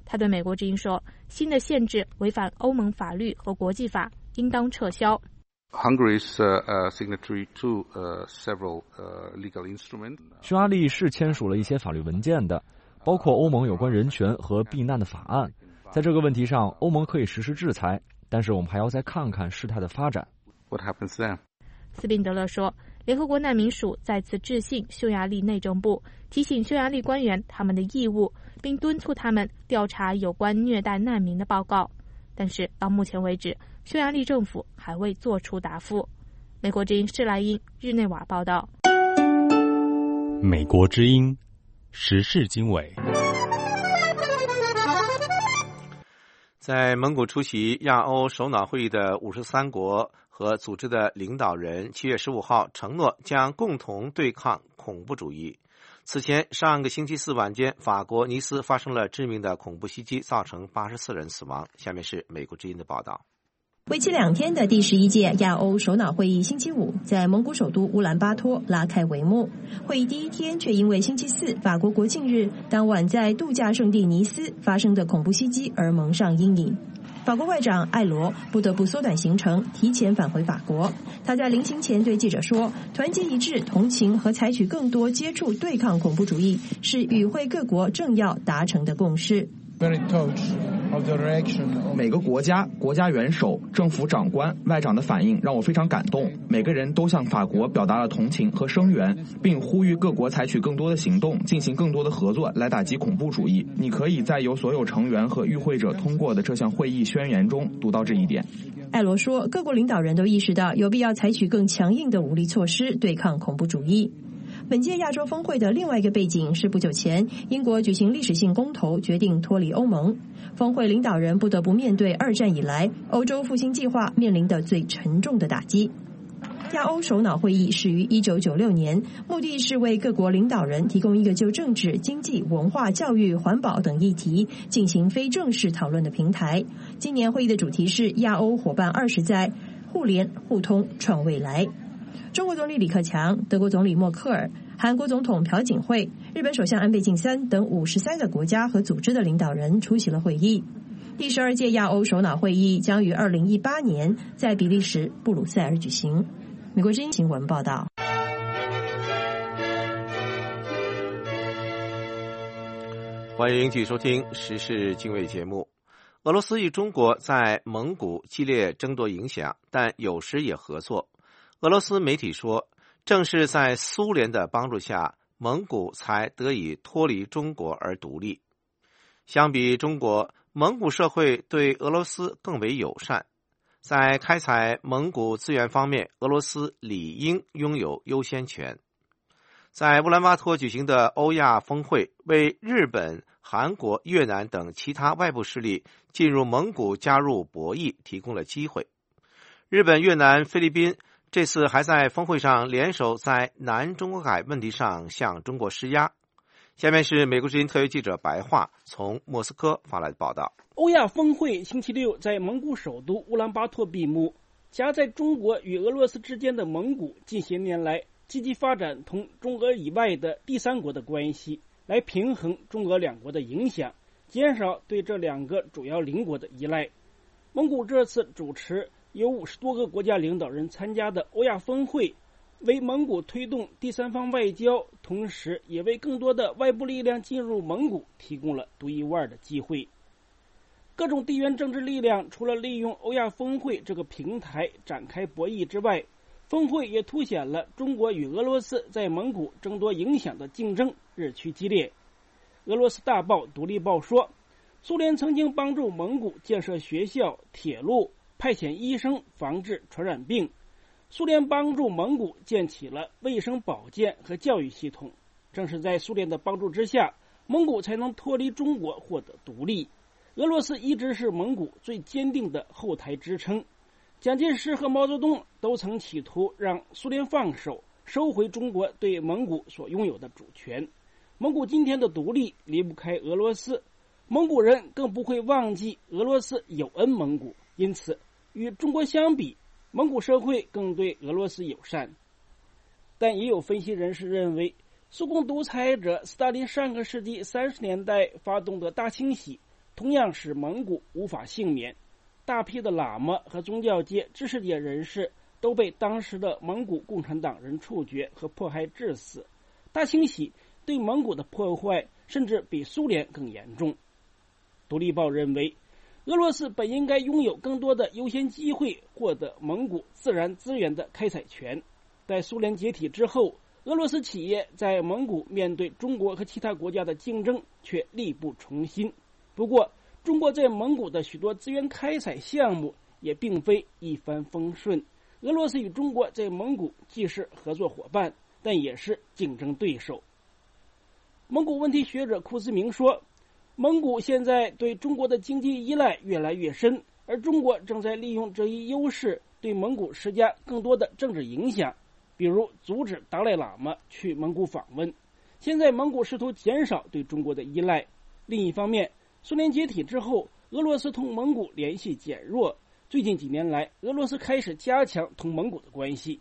他对美国之音说，新的限制违反欧盟法律和国际法，应当撤销。 Hungary is signatory to several legal instruments. 匈牙利是签署了一些法律文件的，包括欧盟有关人权和避难的法案。在这个问题上，欧盟可以实施制裁，但是我们还要再看看事态的发展。 What happens then? 斯宾德勒说，联合国难民署再次致信匈牙利内政部，提醒匈牙利官员他们的义务，并敦促他们调查有关虐待难民的报告。但是到目前为止，匈牙利政府还未作出答复。美国之音施莱因日内瓦报道。 美国之音时事经纬。 在蒙古出席亚欧首脑会议的53国和组织的领导人7月15号承诺将共同对抗恐怖主义。此前，上个星期四晚间，法国尼斯发生了致命的恐怖袭击，造成84人死亡。下面是美国之音的报道。 为期2天的第11届亚欧首脑会议星期五在蒙古首都乌兰巴托拉开帷幕。会议第一天却因为星期四法国国庆日当晚在度假胜地尼斯发生的恐怖袭击而蒙上阴影。法国外长艾罗不得不缩短行程，提前返回法国。他在临行前对记者说，团结一致、同情和采取更多接触对抗恐怖主义是与会各国政要达成的共识。 每个国家元首、政府长官、外长的反应让我非常感动，每个人都向法国表达了同情和声援，并呼吁各国采取更多的行动，进行更多的合作来打击恐怖主义。你可以在由所有成员和与会者通过的这项会议宣言中读到这一点。 艾罗说，各国领导人都意识到有必要采取更强硬的武力措施对抗恐怖主义。本届亚洲峰会的另外一个背景是不久前英国举行历史性公投，决定脱离欧盟。峰会领导人不得不面对2战以来欧洲复兴计划面临的最沉重的打击。亚欧首脑会议始于1996年，目的是为各国领导人提供一个就政治、经济、文化、教育、环保等议题进行非正式讨论的平台。今年会议的主题是亚欧伙伴20载，互联互通创未来。中国总理李克强、德国总理默克尔、韩国总统朴槿惠、日本首相安倍晋三等53个国家和组织的领导人出席了会议。第12届亚欧首脑会议将于2018年在比利时布鲁塞尔举行。美国之音新闻报道。 欢迎继续收听时事经纬节目。俄罗斯与中国在蒙古激烈争夺影响，但有时也合作。俄罗斯媒体说，正是在苏联的帮助下，蒙古才得以脱离中国而独立。相比中国，蒙古社会对俄罗斯更为友善。在开采蒙古资源方面，俄罗斯理应拥有优先权。在乌兰巴托举行的欧亚峰会，为日本、韩国、越南等其他外部势力进入蒙古加入博弈提供了机会。日本、越南、菲律宾这次还在峰会上联手在南中国海问题上向中国施压。下面是美国之音特约记者白桦从莫斯科发来的报道。 欧亚峰会星期六在蒙古首都乌兰巴托闭幕。夹在中国与俄罗斯之间的蒙古近些年来积极发展同中俄以外的第三国的关系，来平衡中俄两国的影响，减少对这2个主要邻国的依赖。蒙古这次主持有50多个国家领导人参加的欧亚峰会，为蒙古推动第三方外交，同时也为更多的外部力量进入蒙古提供了独一无二的机会。各种地缘政治力量除了利用欧亚峰会这个平台展开博弈之外，峰会也凸显了中国与俄罗斯在蒙古争夺影响的竞争日趋激烈。俄罗斯大报《独立报》说，苏联曾经帮助蒙古建设学校、铁路，派遣医生防治传染病。苏联帮助蒙古建起了卫生保健和教育系统。正是在苏联的帮助之下，蒙古才能脱离中国获得独立。俄罗斯一直是蒙古最坚定的后台支撑。蒋介石和毛泽东都曾企图让苏联放手，收回中国对蒙古所拥有的主权。蒙古今天的独立离不开俄罗斯，蒙古人更不会忘记俄罗斯有恩蒙古，因此与中国相比，蒙古社会更对俄罗斯友善。但也有分析人士认为，苏共独裁者斯大林上个世纪30年代发动的大清洗， 同样使蒙古无法幸免。大批的喇嘛和宗教界、知识界人士都被当时的蒙古共产党人处决和迫害致死。大清洗对蒙古的破坏甚至比苏联更严重。独立报认为，俄罗斯本应该拥有更多的优先机会获得蒙古自然资源的开采权。在苏联解体之后，俄罗斯企业在蒙古面对中国和其他国家的竞争却力不从心。不过，中国在蒙古的许多资源开采项目也并非一帆风顺。俄罗斯与中国在蒙古既是合作伙伴，但也是竞争对手。蒙古问题学者库兹明说，蒙古现在对中国的经济依赖越来越深，而中国正在利用这一优势对蒙古施加更多的政治影响，比如阻止达赖喇嘛去蒙古访问。现在蒙古试图减少对中国的依赖。另一方面，苏联解体之后，俄罗斯同蒙古联系减弱，最近几年来，俄罗斯开始加强同蒙古的关系。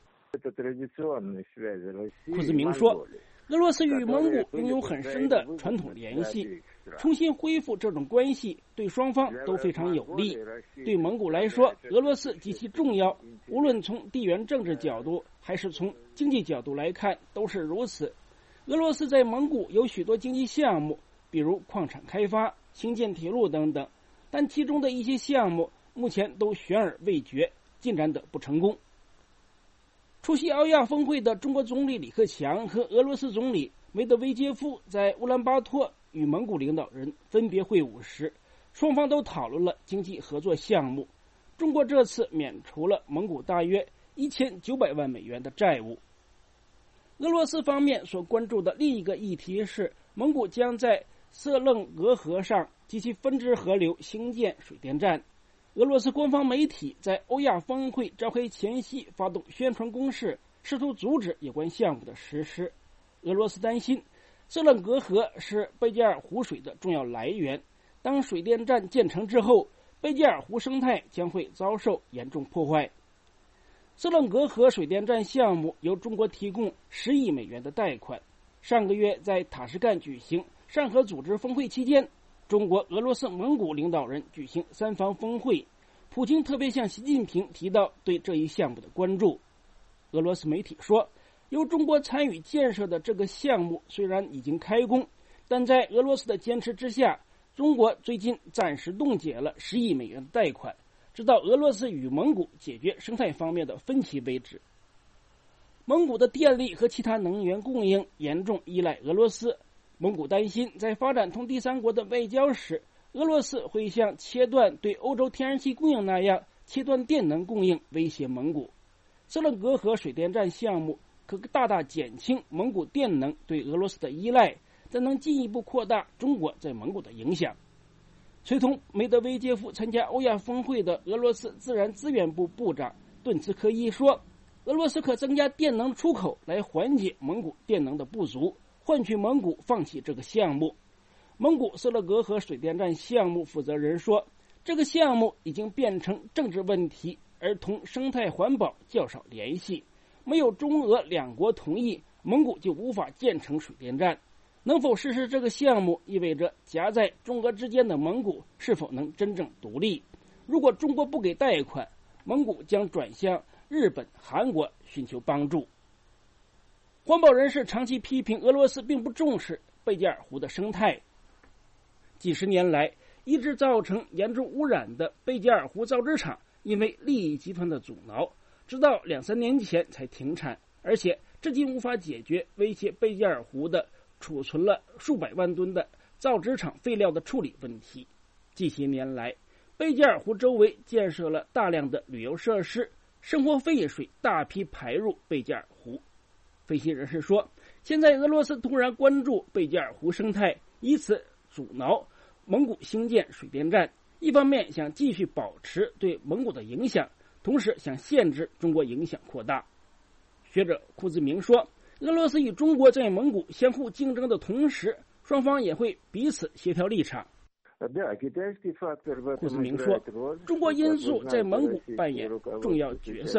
库兹明说，俄罗斯与蒙古拥有很深的传统联系，重新恢复这种关系对双方都非常有利。对蒙古来说，俄罗斯极其重要，无论从地缘政治角度还是从经济角度来看都是如此。俄罗斯在蒙古有许多经济项目，比如矿产开发、兴建铁路等等，但其中的一些项目目前都悬而未决，进展得不成功。出席奥亚峰会的中国总理李克强和俄罗斯总理梅德韦杰夫在乌兰巴托与蒙古领导人分别会晤时，双方都讨论了经济合作项目。中国这次免除了蒙古大约1900万美元的债务。俄罗斯方面所关注的另一个议题是，蒙古将在色楞格河上及其分支河流兴建水电站。俄罗斯官方媒体在欧亚峰会召开前夕发动宣传攻势，试图阻止有关项目的实施。俄罗斯担心色楞格河是贝加尔湖水的重要来源，当水电站建成之后，贝加尔湖生态将会遭受严重破坏。色楞格河水电站项目由中国提供10亿美元的贷款。上个月在塔什干举行上合组织峰会期间，中国、俄罗斯、蒙古领导人举行3方峰会，普京特别向习近平提到对这一项目的关注。俄罗斯媒体说，由中国参与建设的这个项目虽然已经开工，但在俄罗斯的坚持之下，中国最近暂时冻结了10亿美元的贷款，直到俄罗斯与蒙古解决生态方面的分歧为止。蒙古的电力和其他能源供应严重依赖俄罗斯。蒙古担心在发展同第三国的外交时，俄罗斯会像切断对欧洲天然气供应那样切断电能供应，威胁蒙古。色楞格河水电站项目可大大减轻蒙古电能对俄罗斯的依赖，但能进一步扩大中国在蒙古的影响。随同梅德韦杰夫参加欧亚峰会的俄罗斯自然资源部部长顿茨科伊说，俄罗斯可增加电能出口来缓解蒙古电能的不足，换取蒙古放弃这个项目。蒙古色楞格河水电站项目负责人说，这个项目已经变成政治问题，而同生态环保较少联系。没有中俄两国同意，蒙古就无法建成水电站。能否实施这个项目，意味着夹在中俄之间的蒙古是否能真正独立。如果中国不给贷款，蒙古将转向日本、韩国寻求帮助。环保人士长期批评俄罗斯并不重视贝加尔湖的生态。几十年来，一直造成严重污染的贝加尔湖造纸厂因为利益集团的阻挠，直到2-3年前才停产，而且至今无法解决威胁贝加尔湖的储存了数百万吨的造纸厂废料的处理问题。近些年来，贝加尔湖周围建设了大量的旅游设施，生活废水大批排入贝加尔湖。分析人士说，现在俄罗斯突然关注贝加尔湖生态，以此阻挠蒙古兴建水电站，一方面想继续保持对蒙古的影响，同时想限制中国影响扩大。学者库兹明说，俄罗斯与中国在蒙古相互竞争的同时，双方也会彼此协调立场。库兹明说，中国因素在蒙古扮演重要角色，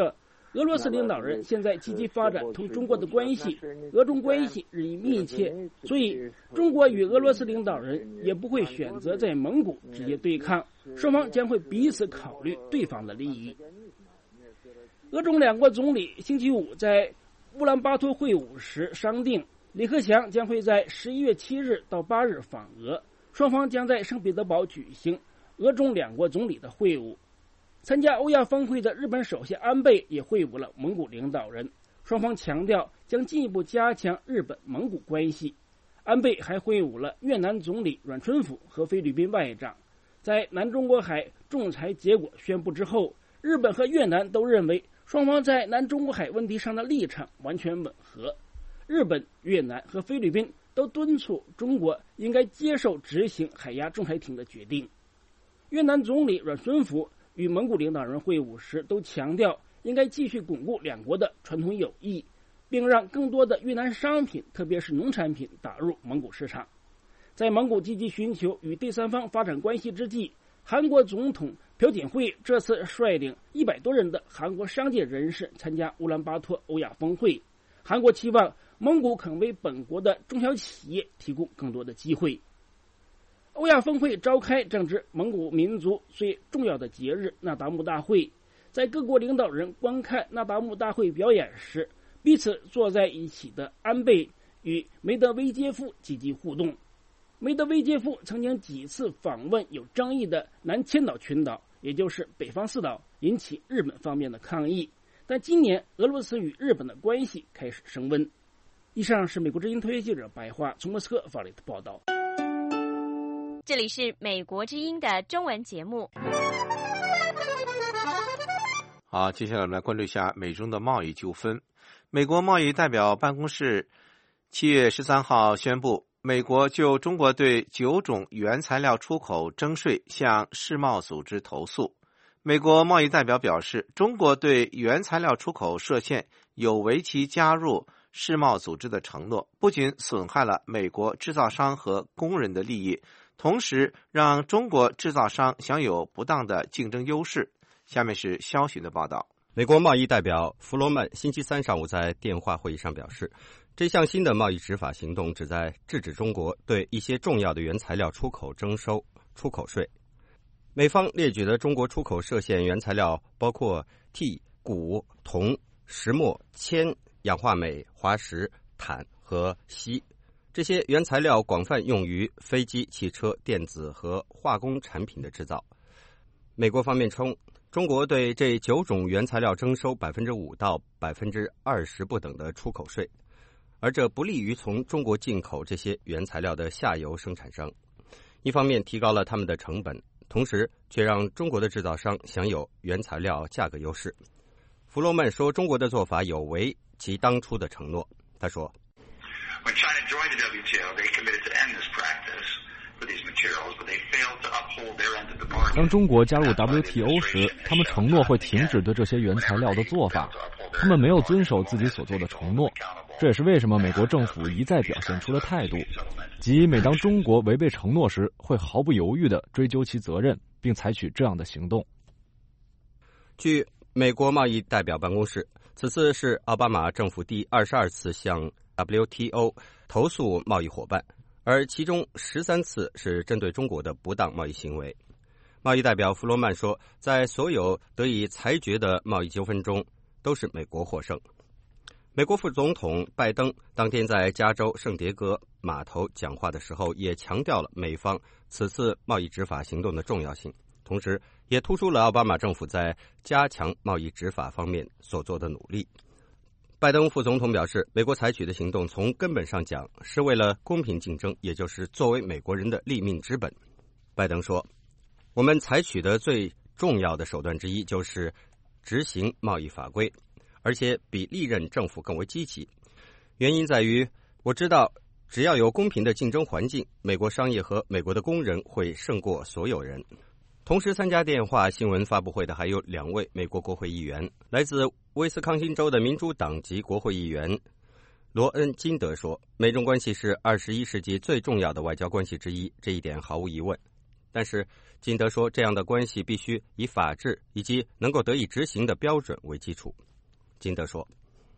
俄罗斯领导人现在积极发展同中国的关系，俄中关系日益密切，所以中国与俄罗斯领导人也不会选择在蒙古直接对抗，双方将会彼此考虑对方的利益。俄中两国总理星期五在乌兰巴托会晤时商定，李克强将会在11月7日到8日访俄，双方将在圣彼得堡举行俄中两国总理的会晤。参加欧亚峰会的日本首相安倍也会晤了蒙古领导人，双方强调将进一步加强日本蒙古关系。安倍还会晤了越南总理阮春福和菲律宾外长。在南中国海仲裁结果宣布之后，日本和越南都认为双方在南中国海问题上的立场完全吻合。日本、越南和菲律宾都敦促中国应该接受执行海牙仲裁庭的决定。越南总理阮春福与蒙古领导人会晤时都强调应该继续巩固两国的传统友谊，并让更多的越南商品，特别是农产品打入蒙古市场。在蒙古积极寻求与第三方发展关系之际，韩国总统朴槿惠这次率领100多人的韩国商界人士参加乌兰巴托欧亚峰会。韩国期望蒙古肯为本国的中小企业提供更多的机会。欧亚峰会召开正值蒙古民族最重要的节日那达慕大会，在各国领导人观看那达慕大会表演时，彼此坐在一起的安倍与梅德韦杰夫积极互动。梅德韦杰夫曾经几次访问有争议的南千岛群岛，也就是北方四岛，引起日本方面的抗议。但今年俄罗斯与日本的关系开始升温。以上是美国之音特约记者白桦从莫斯科发来的报道。 这里是美国之音的中文节目。 好，接下来我们来关注一下美中的贸易纠纷。美国贸易代表办公室7月13号宣布，美国就中国对9种原材料出口征税向世贸组织投诉。美国贸易代表表示，中国对原材料出口设限有违其加入世贸组织的承诺，不仅损害了美国制造商和工人的利益，同时让中国制造商享有不当的竞争优势。下面是肖巡的报道。 美国贸易代表弗罗曼星期三上午在电话会议上表示，这项新的贸易执法行动旨在制止中国对一些重要的原材料出口征收出口税。美方列举的中国出口涉限原材料包括锑、钴、铜、石墨、铅、氧化镁、滑石、钽和锡。这些原材料广泛用于飞机、汽车、电子和化工产品的制造。美国方面称，中国对这9种原材料征收 5% 到 20% 不等的出口税，而这不利于从中国进口这些原材料的下游生产商。一方面提高了他们的成本，同时却让中国的制造商享有原材料价格优势。弗洛曼说，中国的做法有违其当初的承诺。他说， 当中国加入 WTO 时，他们承诺会停止对这些原材料的做法，他们没有遵守自己所做的承诺。这也是为什么美国政府一再表现出的态度，即每当中国违背承诺时，会毫不犹豫地追究其责任，并采取这样的行动。 据美国贸易代表办公室，此次是奥巴马政府第22次向 WTO 投诉贸易伙伴，而其中13次是针对中国的不当贸易行为。贸易代表弗罗曼说，在所有得以裁决的贸易纠纷中，都是美国获胜。美国副总统拜登当天在加州圣迭戈码头讲话的时候，也强调了美方此次贸易执法行动的重要性，同时也突出了奥巴马政府在加强贸易执法方面所做的努力。拜登副总统表示，美国采取的行动从根本上讲是为了公平竞争，也就是作为美国人的立命之本。拜登说，我们采取的最重要的手段之一就是执行贸易法规，而且比历任政府更为积极。原因在于，我知道只要有公平的竞争环境，美国商业和美国的工人会胜过所有人。同时参加电话新闻发布会的还有2位美国国会议员，来自威斯康星州的民主党籍国会议员罗恩·金德说，美中关系是21世纪最重要的外交关系之一，这一点毫无疑问。但是金德说，这样的关系必须以法治以及能够得以执行的标准为基础。 金德说。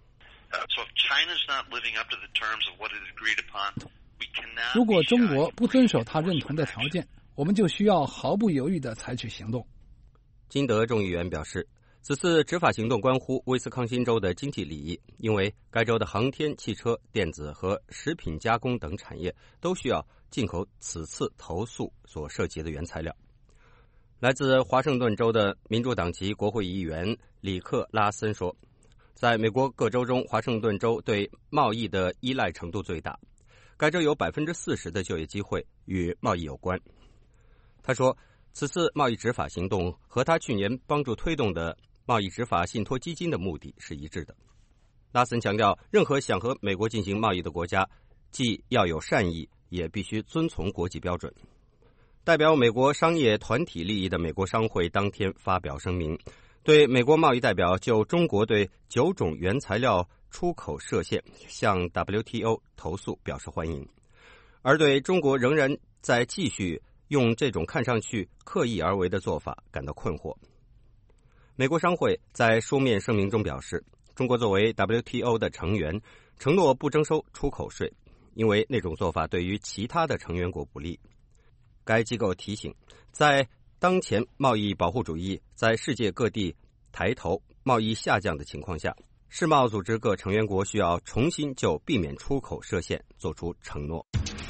如果中国不遵守他认同的条件，我们就需要毫不犹豫地采取行动。 金德众议员表示，此次执法行动关乎威斯康辛州的经济利益，因为该州的航天、汽车、电子和食品加工等产业都需要进口此次投诉所涉及的原材料。来自华盛顿州的民主党籍国会议员里克·拉森说，在美国各州中，华盛顿州对贸易的依赖程度最大，该州有 40% 的就业机会与贸易有关。他说，此次贸易执法行动和他去年帮助推动的贸易执法信托基金的目的是一致的。拉森强调，任何想和美国进行贸易的国家，既要有善意，也必须遵从国际标准。代表美国商业团体利益的美国商会当天发表声明，对美国贸易代表就中国对9种原材料出口设限向 WTO 投诉表示欢迎，而对中国仍然在继续用这种看上去刻意而为的做法感到困惑。美国商会在书面声明中表示，中国作为 WTO 的成员，承诺不征收出口税，因为那种做法对于其他的成员国不利。该机构提醒，在当前贸易保护主义在世界各地抬头、贸易下降的情况下，世贸组织各成员国需要重新就避免出口设限做出承诺。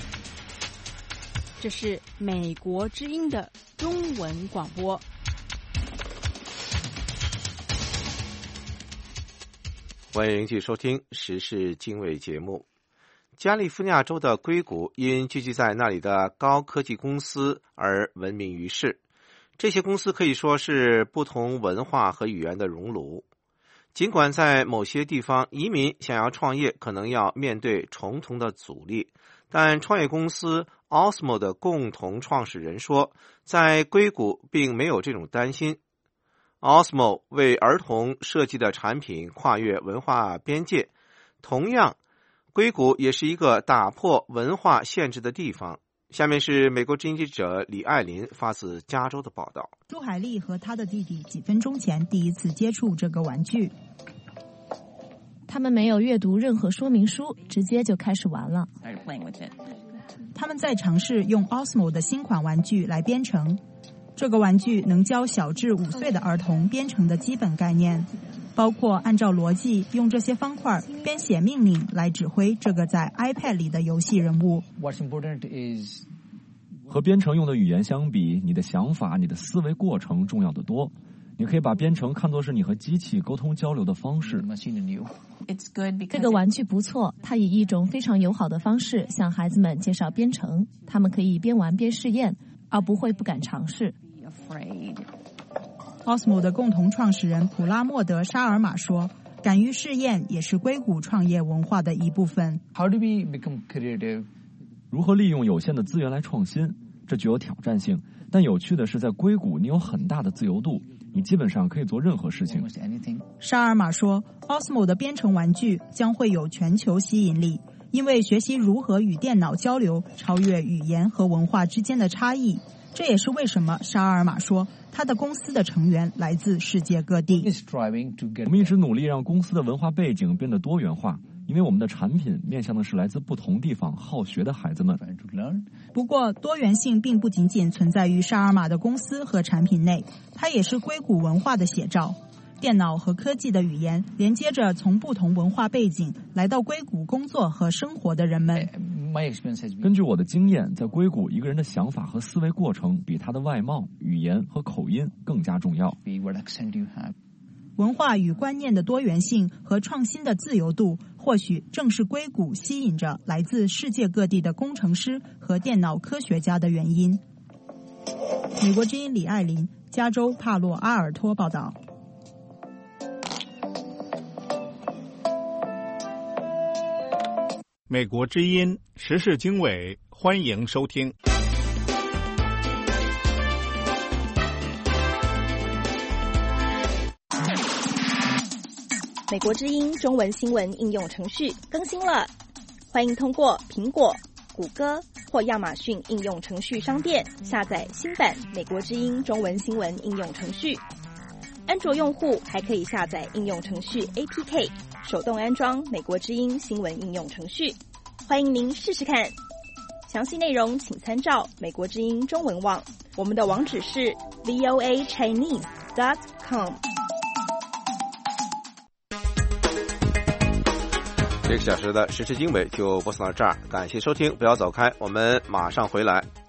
这是美国之音的中文广播。 欢迎继续收听时事经纬节目。加利福尼亚州的硅谷因聚集在那里的高科技公司而闻名于世，这些公司可以说是不同文化和语言的熔炉。尽管在某些地方移民想要创业可能要面对重重的阻力，但创业公司 Osmo 的共同创始人说，在硅谷并没有这种担心。Osmo 为儿童设计的产品跨越文化边界，同样硅谷也是一个打破文化限制的地方。下面是美国之音记者李爱林发自加州的报道。 朱海丽和他的弟弟几分钟前第一次接触这个玩具， 他们没有阅读任何说明书，直接就开始玩了。 他们在尝试用 Osmo 的新款玩具来编程。这个玩具能教小至5岁的儿童编程的基本概念，包括按照逻辑用这些方块编写命令来指挥这个在 iPad 里的游戏人物。 和编程用的语言相比，你的想法、你的思维过程重要得多。你可以把编程看作是你和机器沟通交流的方式。 这个玩具不错，它以一种非常友好的方式向孩子们介绍编程，他们可以边玩边试验，而不会不敢尝试。 Osmo 的共同创始人普拉莫德·沙尔玛说，敢于试验也是硅谷创业文化的一部分。 如何利用有限的资源来创新，这具有挑战性，但有趣的是，在硅谷你有很大的自由度，你基本上可以做任何事情。 沙尔玛说， Osmo 的编程玩具将会有全球吸引力，因为学习如何与电脑交流超越语言和文化之间的差异。这也是为什么沙尔玛说他的公司的成员来自世界各地。 我们一直努力让公司的文化背景变得多元化，因为我们的产品面向的是来自不同地方好学的孩子们。 不过多元性并不仅仅存在于沙尔玛的公司和产品内，它也是硅谷文化的写照。电脑和科技的语言连接着从不同文化背景来到硅谷工作和生活的人们。 根据我的经验，在硅谷一个人的想法和思维过程比他的外貌、语言和口音更加重要。 文化与观念的多元性和创新的自由度，或许正是硅谷吸引着来自世界各地的工程师和电脑科学家的原因。美国之音李爱林，加州帕洛阿尔托报道。 美国之音时事经纬，欢迎收听。 美国之音中文新闻应用程序更新了，欢迎通过苹果、谷歌或亚马逊应用程序商店下载新版美国之音中文新闻应用程序。 安卓用户还可以下载应用程序 APK， 手动安装美国之音新闻应用程序。欢迎您试试看。详细内容请参照美国之音中文网，我们的网址是 voachinese.com。 这个小时的时事经纬就播送到这儿，感谢收听，不要走开，我们马上回来。